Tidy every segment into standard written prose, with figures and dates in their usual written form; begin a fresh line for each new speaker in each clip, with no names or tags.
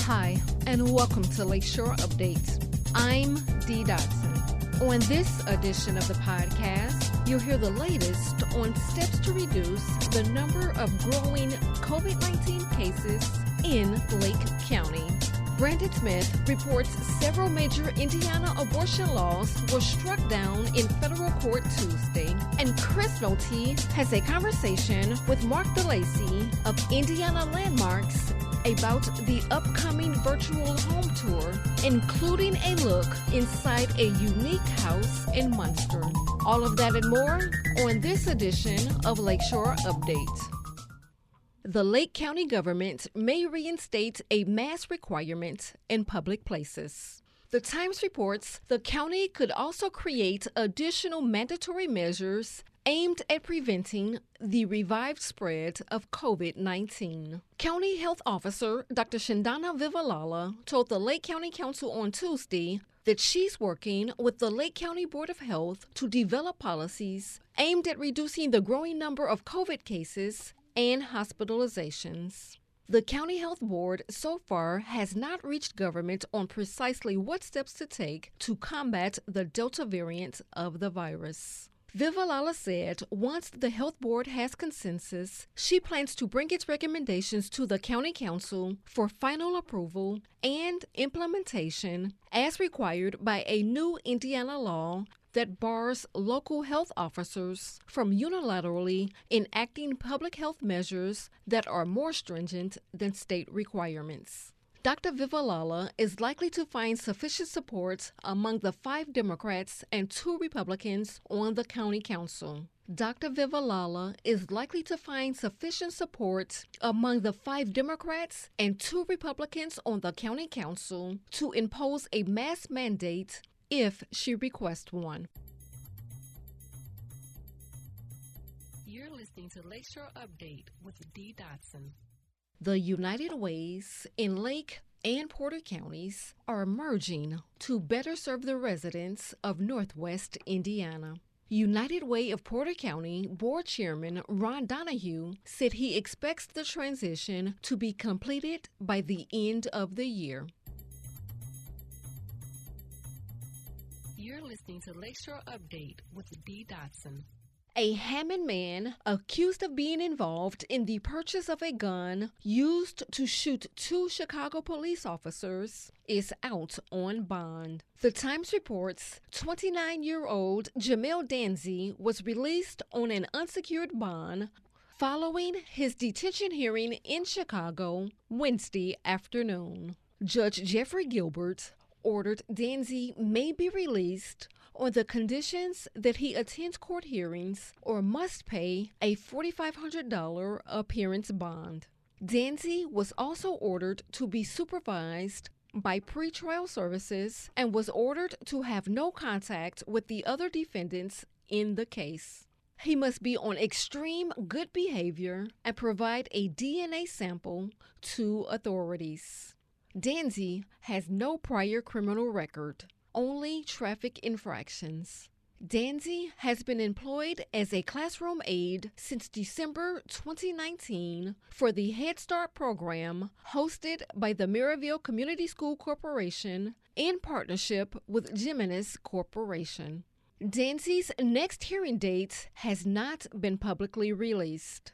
Hi, and welcome to Lakeshore Update. I'm Dee Dodson. On this edition of the podcast, you'll hear the latest on steps to reduce the number of growing COVID-19 cases in Lake County. Brandon Smith reports several major Indiana abortion laws were struck down in federal court Tuesday. And Chris Nolte has a conversation with Mark DeLacy of Indiana Landmarks about the upcoming virtual home tour, including a look inside a unique house in Munster. All of that and more on this edition of Lakeshore Update. The Lake County government may reinstate a mask requirement in public places. The Times reports the county could also create additional mandatory measures aimed at preventing the revived spread of COVID-19. County Health Officer Dr. Shandana Vivalala told the Lake County Council on Tuesday that she's working with the Lake County Board of Health to develop policies aimed at reducing the growing number of COVID cases and hospitalizations. The County Health Board so far has not reached government on precisely what steps to take to combat the Delta variant of the virus. Vivalala said once the Health Board has consensus, she plans to bring its recommendations to the County Council for final approval and implementation as required by a new Indiana law that bars local health officers from unilaterally enacting public health measures that are more stringent than state requirements. Dr. Vivalala is likely to find sufficient support among the 5 Democrats and 2 Republicans on the county council. Dr. Vivalala is likely to find sufficient support among the 5 Democrats and 2 Republicans on the county council to impose a mask mandate if she requests one. You're listening to Lakeshore Update with Dee Dodson. The United Ways in Lake and Porter counties are emerging to better serve the residents of Northwest Indiana. United Way of Porter County Board Chairman Ron Donahue said he expects the transition to be completed by the end of the year. You're listening to Lakeshore Update with Dee Dodson. A Hammond man accused of being involved in the purchase of a gun used to shoot 2 Chicago police officers is out on bond. The Times reports 29-year-old Jamel Danzy was released on an unsecured bond following his detention hearing in Chicago Wednesday afternoon. Judge Jeffrey Gilbert ordered Danzy may be released on the conditions that he attends court hearings or must pay a $4,500 appearance bond. Danzy was also ordered to be supervised by pretrial services and was ordered to have no contact with the other defendants in the case. He must be on extreme good behavior and provide a DNA sample to authorities. Danzy has no prior criminal record, only traffic infractions. Danzy has been employed as a classroom aide since December 2019 for the Head Start program hosted by the Maryville Community School Corporation in partnership with Geminis Corporation. Danzy's next hearing date has not been publicly released.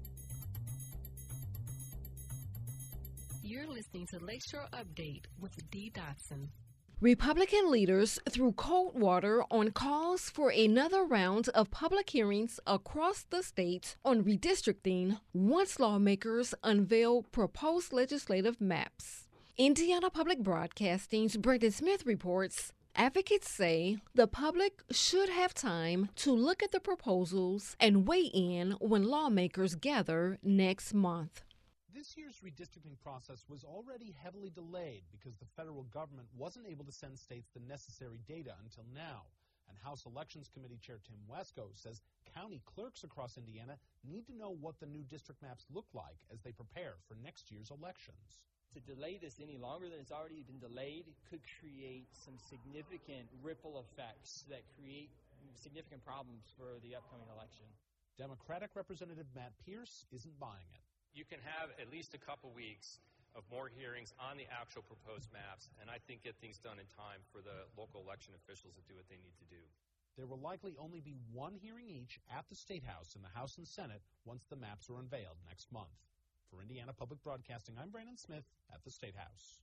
You're listening to Lakeshore Update with Dee Dodson. Republican leaders threw cold water on calls for another round of public hearings across the state on redistricting once lawmakers unveil proposed legislative maps. Indiana Public Broadcasting's Brandon Smith reports advocates say the public should have time to look at the proposals and weigh in when lawmakers gather next month.
This year's redistricting process was already heavily delayed because the federal government wasn't able to send states the necessary data until now. And House Elections Committee Chair Tim Wesco says county clerks across Indiana need to know what the new district maps look like as they prepare for next year's elections.
To delay this any longer than it's already been delayed could create some significant ripple effects that create significant problems for the upcoming election.
Democratic Representative Matt Pierce isn't buying it.
You can have at least a couple weeks of more hearings on the actual proposed maps, and I think get things done in time for the local election officials to do what they need to do.
There will likely only be one hearing each at the State House and the House and Senate once the maps are unveiled next month. For Indiana Public Broadcasting, I'm Brandon Smith at the State House.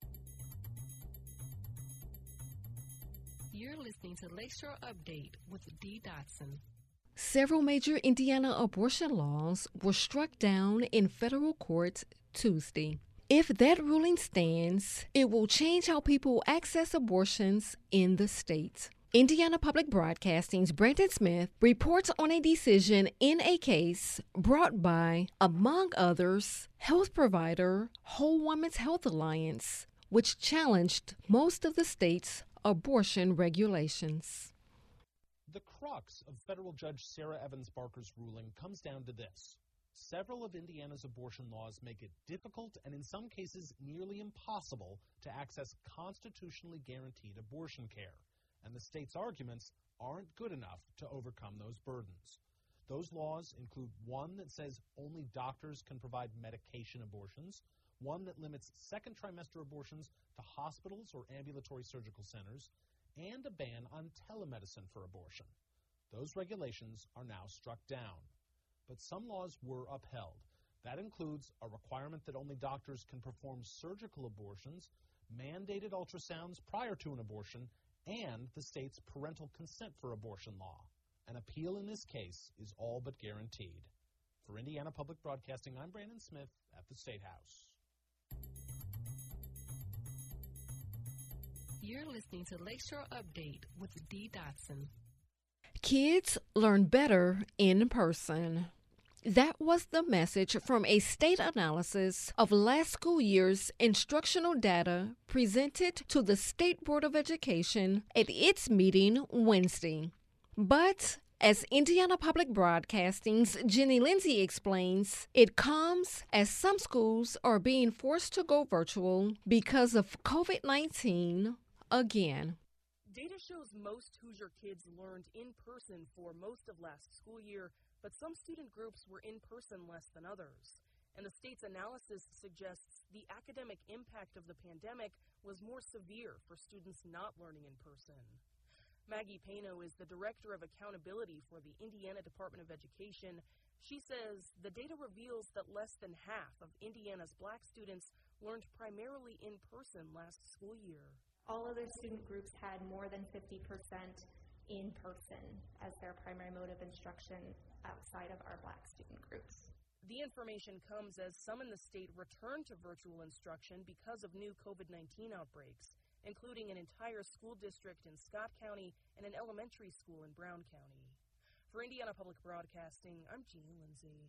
You're listening to Lakeshore Update with Dee Dotson. Several major Indiana abortion laws were struck down in federal court Tuesday. If that ruling stands, it will change how people access abortions in the state. Indiana Public Broadcasting's Brandon Smith reports on a decision in a case brought by, among others, health provider Whole Woman's Health Alliance, which challenged most of the state's abortion regulations.
The crux of federal Judge Sarah Evans Barker's ruling comes down to this. Several of Indiana's abortion laws make it difficult and in some cases nearly impossible to access constitutionally guaranteed abortion care. And the state's arguments aren't good enough to overcome those burdens. Those laws include one that says only doctors can provide medication abortions, one that limits second trimester abortions to hospitals or ambulatory surgical centers, and a ban on telemedicine for abortion. Those regulations are now struck down. But some laws were upheld. That includes a requirement that only doctors can perform surgical abortions, mandated ultrasounds prior to an abortion, and the state's parental consent for abortion law. An appeal in this case is all but guaranteed. For Indiana Public Broadcasting, I'm Brandon Smith at the State House.
You're listening to Lakeshore Update with Dee Dotson. Kids learn better in person. That was the message from a state analysis of last school year's instructional data presented to the State Board of Education at its meeting Wednesday. But, as Indiana Public Broadcasting's Jenny Lindsay explains, it comes as some schools are being forced to go virtual because of COVID-19 again.
Data shows most Hoosier kids learned in person for most of last school year, but some student groups were in person less than others. And the state's analysis suggests the academic impact of the pandemic was more severe for students not learning in person. Maggie Payno is the Director of Accountability for the Indiana Department of Education. She says the data reveals that less than half of Indiana's black students learned primarily in person last school year.
All other student groups had more than 50% in person as their primary mode of instruction outside of our black student groups.
The information comes as some in the state return to virtual instruction because of new COVID-19 outbreaks, including an entire school district in Scott County and an elementary school in Brown County. For Indiana Public Broadcasting, I'm Jeannie Lindsay.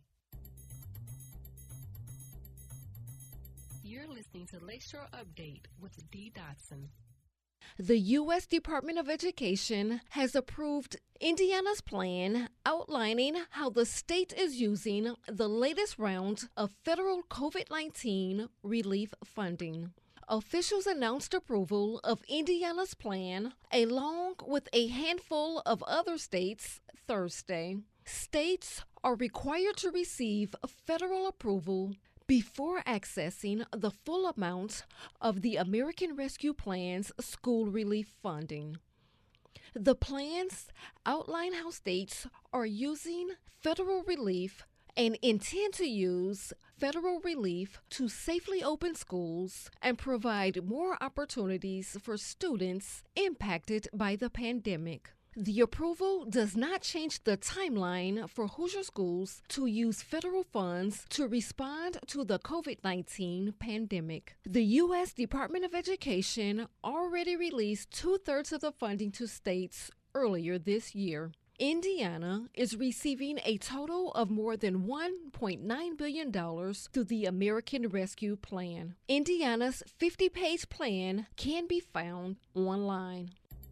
You're listening to Lakeshore Update with Dee Dotson. The U.S. Department of Education has approved Indiana's plan outlining how the state is using the latest round of federal COVID-19 relief funding. Officials announced approval of Indiana's plan along with a handful of other states Thursday. States are required to receive federal approval before accessing the full amount of the American Rescue Plan's school relief funding. The plans outline how states are using federal relief and intend to use federal relief to safely open schools and provide more opportunities for students impacted by the pandemic. The approval does not change the timeline for Hoosier schools to use federal funds to respond to the COVID-19 pandemic. The U.S. Department of Education already released 2/3 of the funding to states earlier this year. Indiana is receiving a total of more than $1.9 billion through the American Rescue Plan. Indiana's 50-page plan can be found online.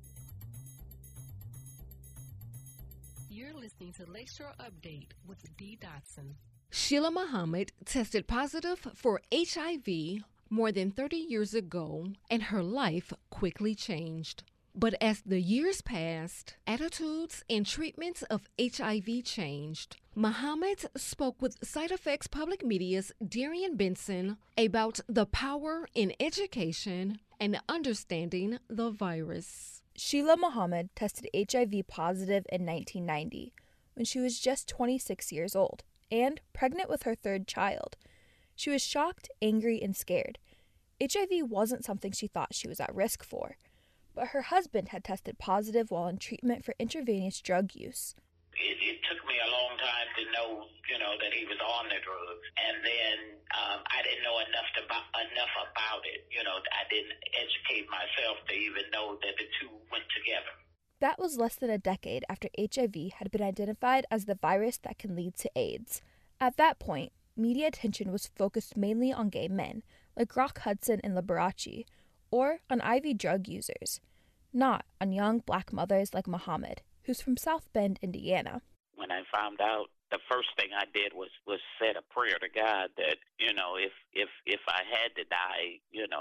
You're listening to Lakeshore Update with Dee Dotson. Sheila Muhammad tested positive for HIV more than 30 years ago, and her life quickly changed. But as the years passed, attitudes and treatments of HIV changed. Muhammad spoke with SideFX Public Media's Darian Benson about the power in education and understanding the virus.
Sheila Muhammad tested HIV positive in 1990 when she was just 26 years old and pregnant with her third child. She was shocked, angry, and scared. HIV wasn't something she thought she was at risk for, but her husband had tested positive while in treatment for intravenous drug use.
It took me a long time to know, that he was on the drugs, and then I didn't know enough about it. I didn't educate myself to even know that the two went together.
That was less than a decade after HIV had been identified as the virus that can lead to AIDS. At that point, media attention was focused mainly on gay men, like Rock Hudson and Liberace, or on IV drug users, not on young black mothers like Muhammad, who's from South Bend, Indiana.
When I found out, the first thing I did was said a prayer to God that, if I had to die,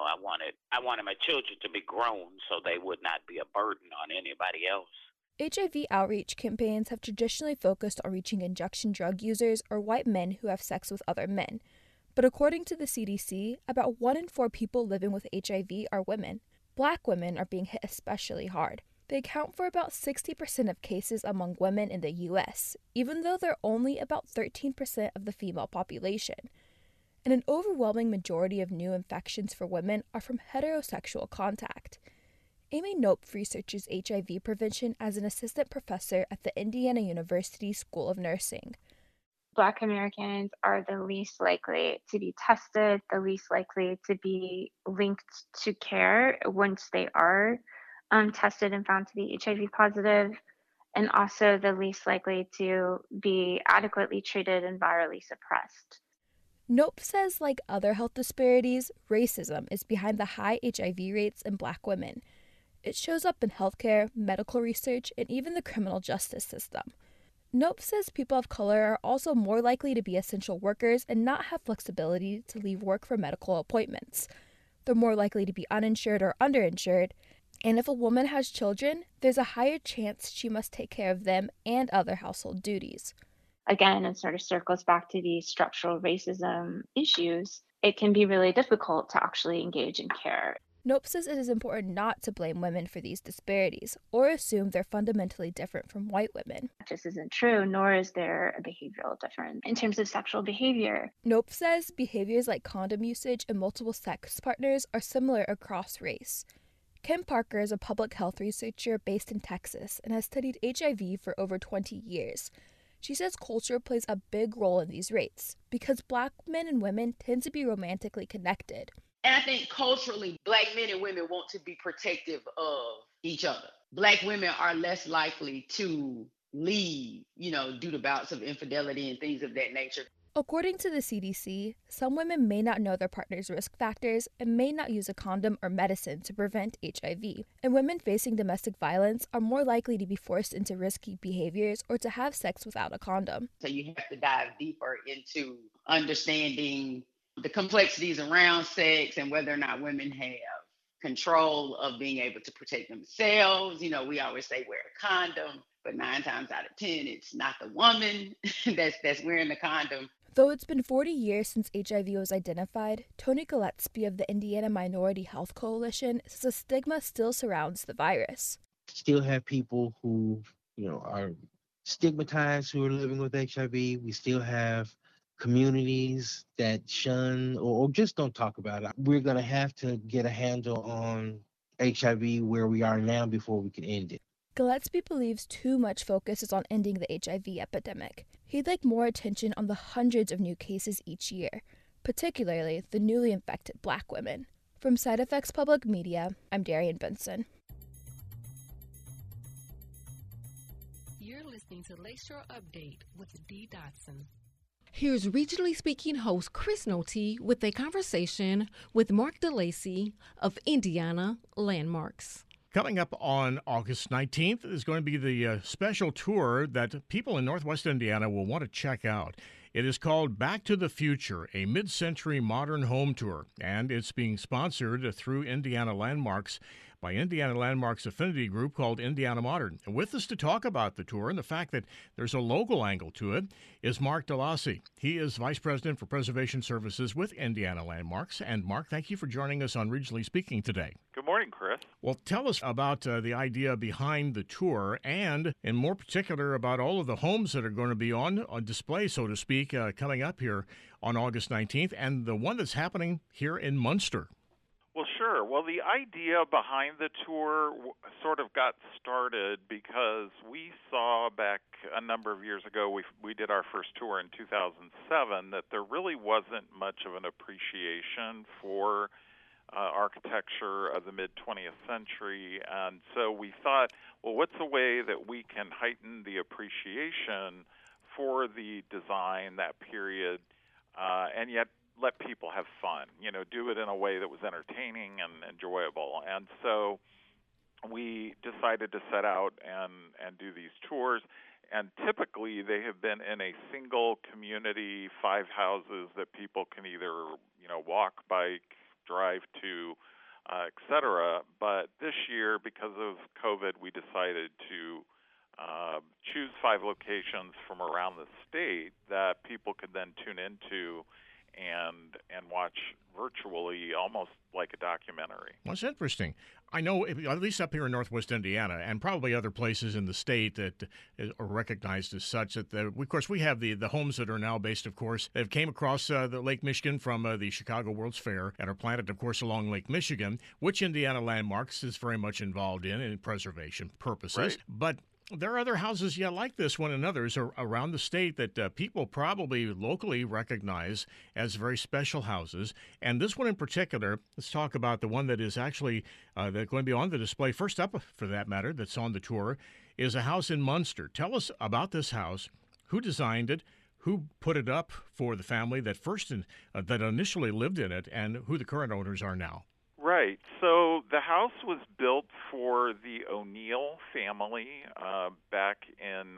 I wanted my children to be grown so they would not be a burden on anybody else.
HIV outreach campaigns have traditionally focused on reaching injection drug users or white men who have sex with other men. But according to the CDC, about 1 in 4 people living with HIV are women. Black women are being hit especially hard. They account for about 60% of cases among women in the U.S., even though they're only about 13% of the female population. And an overwhelming majority of new infections for women are from heterosexual contact. Amy Knope researches HIV prevention as an assistant professor at the Indiana University School of Nursing.
Black Americans are the least likely to be tested, the least likely to be linked to care once they are tested and found to be HIV positive, and also the least likely to be adequately treated and virally suppressed.
Knope says, like other health disparities, racism is behind the high HIV rates in Black women. It shows up in healthcare, medical research, and even the criminal justice system. Knope says people of color are also more likely to be essential workers and not have flexibility to leave work for medical appointments. They're more likely to be uninsured or underinsured, and if a woman has children, there's a higher chance she must take care of them and other household duties.
Again, it sort of circles back to these structural racism issues. It can be really difficult to actually engage in care.
Knope says it is important not to blame women for these disparities or assume they're fundamentally different from white women.
This isn't true, nor is there a behavioral difference in terms of sexual behavior.
Knope says behaviors like condom usage and multiple sex partners are similar across race. Kim Parker is a public health researcher based in Texas and has studied HIV for over 20 years. She says culture plays a big role in these rates because Black men and women tend to be romantically connected.
And I think culturally, Black men and women want to be protective of each other. Black women are less likely to leave, due to bouts of infidelity and things of that nature.
According to the CDC, some women may not know their partner's risk factors and may not use a condom or medicine to prevent HIV. And women facing domestic violence are more likely to be forced into risky behaviors or to have sex without a condom.
So you have to dive deeper into understanding the complexities around sex and whether or not women have control of being able to protect themselves. We always say wear a condom, but 9 times out of 10, it's not the woman that's wearing the condom.
Though it's been 40 years since HIV was identified, Tony Gillespie of the Indiana Minority Health Coalition says a stigma still surrounds the virus.
Still have people who, are stigmatized who are living with HIV. We still have communities that shun or just don't talk about it. We're going to have to get a handle on HIV where we are now before we can end it.
Gillespie believes too much focus is on ending the HIV epidemic. He'd like more attention on the hundreds of new cases each year, particularly the newly infected Black women. From SideFX Public Media, I'm Darian Benson.
You're listening to Lakeshore Update with Dee Dotson.
Here's regionally speaking host Chris Noty with a conversation with Mark DeLacy of Indiana Landmarks.
Coming up on August 19th is going to be the special tour that people in Northwest Indiana will want to check out. It is called Back to the Future, a mid-century modern home tour, and it's being sponsored through Indiana Landmarks by Indiana Landmarks affinity group called Indiana Modern. And with us to talk about the tour and the fact that there's a local angle to it is Mark DeLacy. He is Vice President for Preservation Services with Indiana Landmarks. And Mark, thank you for joining us on Regionally Speaking today.
Good morning, Chris.
Well, tell us about the idea behind the tour and, in more particular, about all of the homes that are going to be on display, so to speak, coming up here on August 19th, and the one that's happening here in Munster.
Well, sure. Well, the idea behind the tour sort of got started because we saw back a number of years ago, we did our first tour in 2007, that there really wasn't much of an appreciation for architecture of the mid-20th century. And so we thought, well, what's a way that we can heighten the appreciation for the design, that period, and yet let people have fun, do it in a way that was entertaining and enjoyable. And so we decided to set out and do these tours. And typically they have been in a single community, 5 houses that people can either, walk, bike, drive to, et cetera. But this year, because of COVID, we decided to choose 5 locations from around the state that people could then tune into and watch virtually, almost like a documentary.
Well, that's interesting. I know, at least up here in Northwest Indiana, and probably other places in the state that are recognized as such, that of course we have the homes that are now based, of course, that came across the Lake Michigan from the Chicago World's Fair and are planted, of course, along Lake Michigan, which Indiana Landmarks is very much involved in preservation purposes.
Right.
But there are other houses, like this one and others around the state that people probably locally recognize as very special houses. And this one in particular, let's talk about the one that is actually that's going to be on the display. First up, for that matter, that's on the tour, is a house in Munster. Tell us about this house, who designed it, who put it up for the family that that initially lived in it, and who the current owners are now.
Right. So the house was built for the O'Neill family back in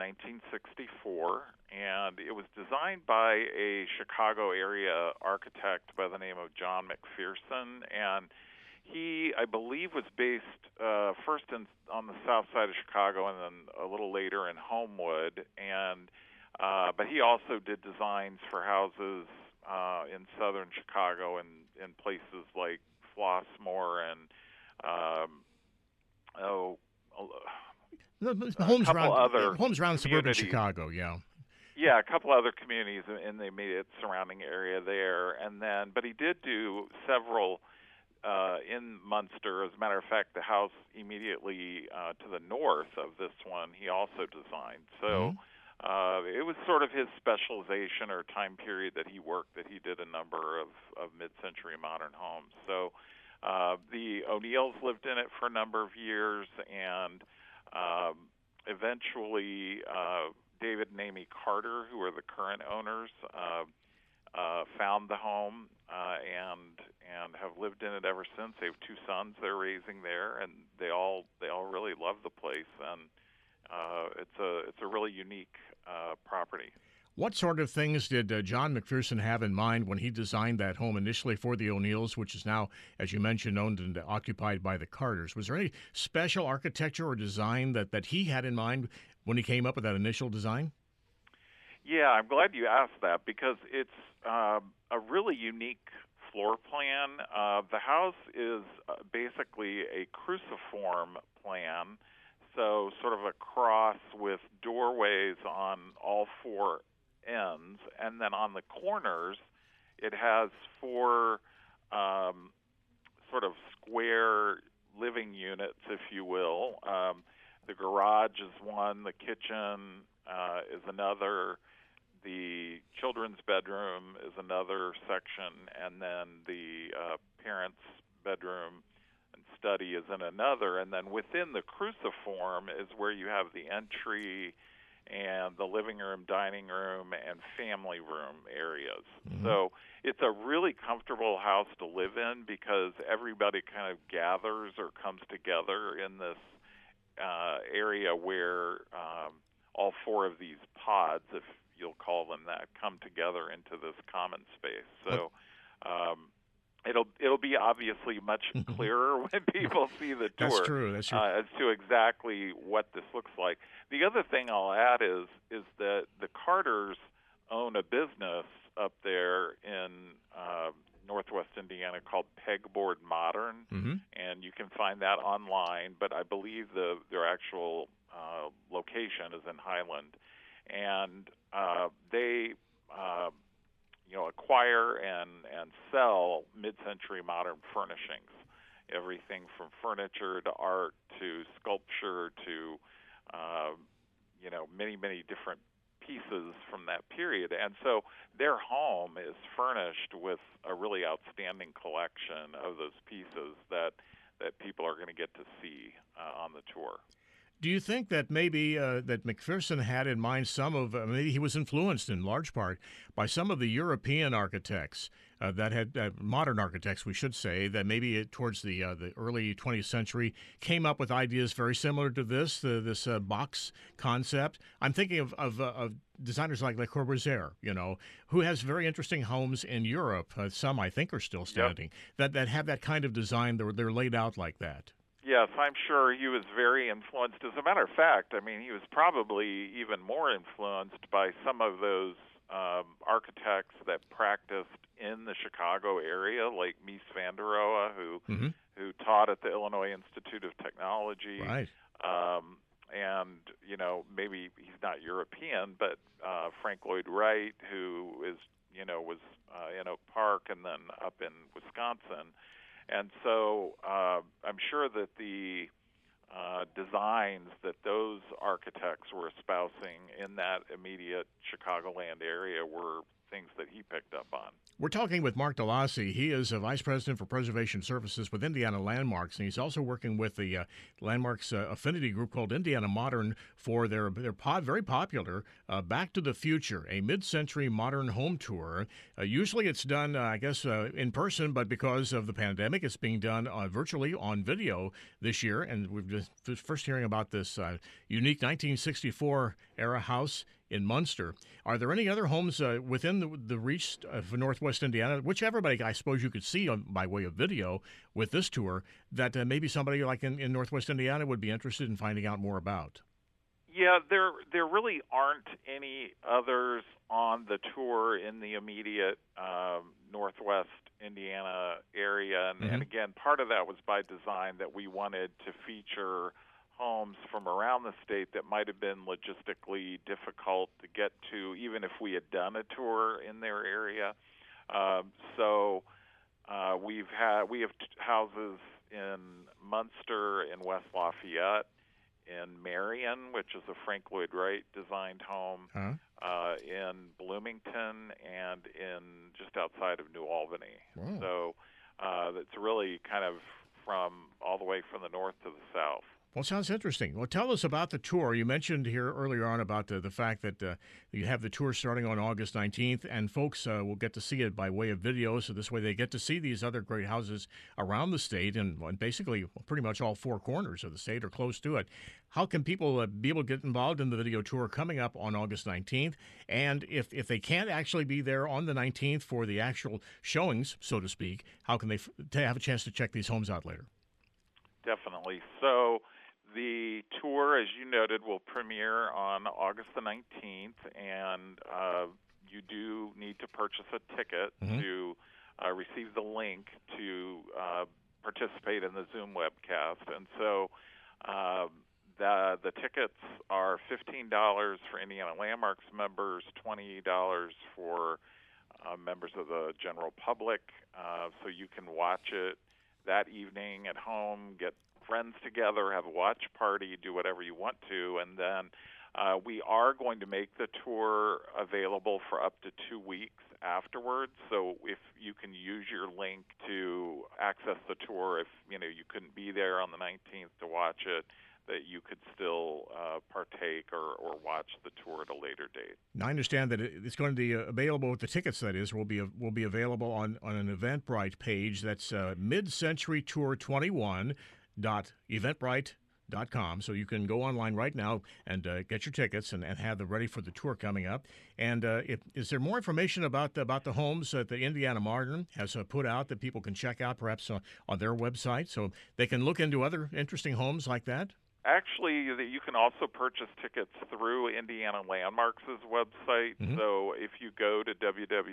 1964, and it was designed by a Chicago area architect by the name of John McPherson. And he, I believe, was based first on the south side of Chicago and then a little later in Homewood. And but he also did designs for houses in southern Chicago and in places like Flossmoor and
homes around
communities.
suburban Chicago,
Yeah, a couple other communities in the immediate surrounding area there, but he did do several in Munster. As a matter of fact, the house immediately to the north of this one, he also designed. So. It was sort of his specialization or time period that he worked, that he did a number of mid-century modern homes. So the O'Neills lived in it for a number of years, and eventually David and Amy Carter, who are the current owners, found the home and have lived in it ever since. They have 2 sons they're raising there, and they all really love the place, and it's a really unique property.
What sort of things did John McPherson have in mind when he designed that home initially for the O'Neills, which is now, as you mentioned, owned and occupied by the Carters? Was there any special architecture or design that he had in mind when he came up with that initial design?
Yeah, I'm glad you asked that, because it's a really unique floor plan. The house is basically a cruciform plan, so sort of a cross with doorways on all 4 ends, and then on the corners it has 4 sort of square living units, if you will. The garage is one, the kitchen is another, the children's bedroom is another section, and then the parents' bedroom study is in another, and then within the cruciform is where you have the entry and the living room, dining room, and family room areas. Mm-hmm. So it's a really comfortable house to live in because everybody kind of gathers or comes together in this area where all 4 of these pods, if you'll call them that, come together into this common space. So it'll be obviously much clearer when people see the tour.
That's true.
As to exactly what this looks like. The other thing I'll add is that the Carters own a business up there in Northwest Indiana called Pegboard Modern, and you can find that online. But I believe their actual location is in Highland, and they acquire and sell mid-century modern furnishings, everything from furniture to art to sculpture to many different pieces from that period. And so their home is furnished with a really outstanding collection of those pieces that people are going to get to see on the tour.
Do you think that maybe that McPherson had in mind maybe he was influenced in large part by some of the European architects that had modern architects, we should say, that maybe towards the early 20th century came up with ideas very similar to this box concept? I'm thinking of designers like Le Corbusier, who has very interesting homes in Europe. Some I think are still standing that have that kind of design. They're laid out like that.
Yes, I'm sure he was very influenced. As a matter of fact, I mean, he was probably even more influenced by some of those architects that practiced in the Chicago area, like Mies van der Rohe, who taught at the Illinois Institute of Technology.
Right.
And, maybe he's not European, but Frank Lloyd Wright, who was in Oak Park and then up in Wisconsin. And so I'm sure that the designs that those architects were espousing in that immediate Chicagoland area were things that he picked up on.
We're talking with Mark DeLacy. He is a Vice President for Preservation Services with Indiana Landmarks, and he's also working with the Landmarks affinity group called Indiana Modern for their very popular Back to the Future, a mid-century modern home tour. Usually it's done, in person, but because of the pandemic, it's being done virtually on video this year. And we're just first hearing about this unique 1964-era house in Munster. Are there any other homes within the reach of Northwest Indiana, which everybody, I suppose, you could see by way of video with this tour, that maybe somebody like in Northwest Indiana would be interested in finding out more about?
Yeah, there really aren't any others on the tour in the immediate Northwest Indiana area. And again, part of that was by design, that we wanted to feature homes from around the state that might have been logistically difficult to get to, even if we had done a tour in their area. So we have houses in Munster, in West Lafayette, in Marion, which is a Frank Lloyd Wright designed home, in Bloomington, and in just outside of New Albany.
Wow.
So it's really kind of all the way from the north to the south.
Well, sounds interesting. Well, tell us about the tour. You mentioned here earlier on about the fact that you have the tour starting on August 19th, and folks will get to see it by way of video, so this way they get to see these other great houses around the state and basically pretty much all four corners of the state or close to it. How can people be able to get involved in the video tour coming up on August 19th? And if they can't actually be there on the 19th for the actual showings, so to speak, how can they have a chance to check these homes out later?
Definitely. So the tour, as you noted, will premiere on August the 19th, and you do need to purchase a ticket to receive the link to participate in the Zoom webcast. And so the tickets are $15 for Indiana Landmarks members, $20 for members of the general public, so you can watch it that evening at home, get friends together, have a watch party, do whatever you want to, and then we are going to make the tour available for up to 2 weeks afterwards. So if you can use your link to access the tour, if you couldn't be there on the 19th to watch it, that you could still partake or watch the tour at a later date.
Now, I understand that it's going to be available. The tickets, that is, will be available on an Eventbrite page. That's Mid-Century Tour 21.eventbrite.com. landmarks.com. So you can go online right now and get your tickets and have them ready for the tour coming up. And is there more information about the homes that the Indiana Modern has put out that people can check out perhaps on their website so they can look into other interesting homes like that?
Actually, you can also purchase tickets through Indiana Landmarks' website. Mm-hmm. So if you go to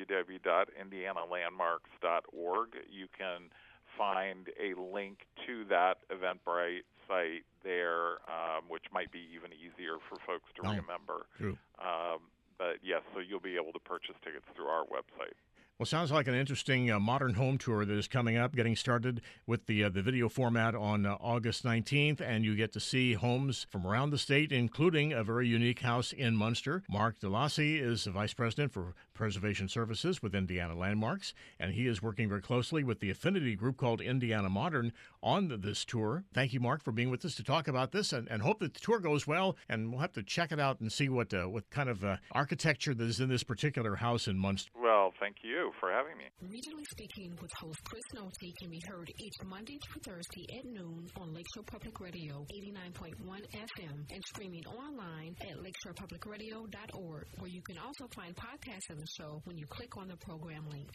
www.indianalandmarks.org, you can find a link to that Eventbrite site there, which might be even easier for folks to remember.
True.
But yes, so you'll be able to purchase tickets through our website.
Well, sounds like an interesting modern home tour that is coming up, getting started with the video format on August 19th, and you get to see homes from around the state, including a very unique house in Munster. Mark DeLacy is the Vice President for Preservation Services with Indiana Landmarks, and he is working very closely with the affinity group called Indiana Modern on this tour. Thank you, Mark, for being with us to talk about this, and hope that the tour goes well, and we'll have to check it out and see what kind of architecture that is in this particular house in Munster.
Well, thank you for having me.
Regionally Speaking with host Chris Nolte can be heard each Monday through Thursday at noon on Lakeshore Public Radio 89.1 FM and streaming online at lakeshorepublicradio.org, where you can also find podcasts of the show when you click on the program link.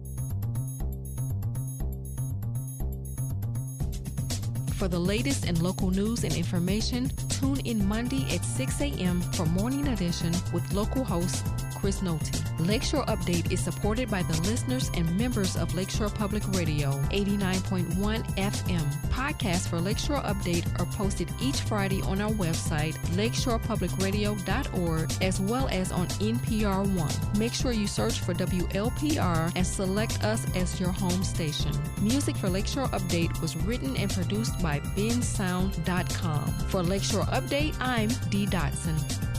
For the latest in local news and information, tune in Monday at 6 a.m. for Morning Edition with local host Chris Nolte. Lakeshore Update is supported by the listeners and members of Lakeshore Public Radio 89.1 FM. Podcasts for Lakeshore Update are posted each Friday on our website, lakeshorepublicradio.org, as well as on NPR One. Make sure you search for WLPR and select us as your home station. Music for Lakeshore Update was written and produced by bensound.com. For Lakeshore Update, I'm Dee Dotson.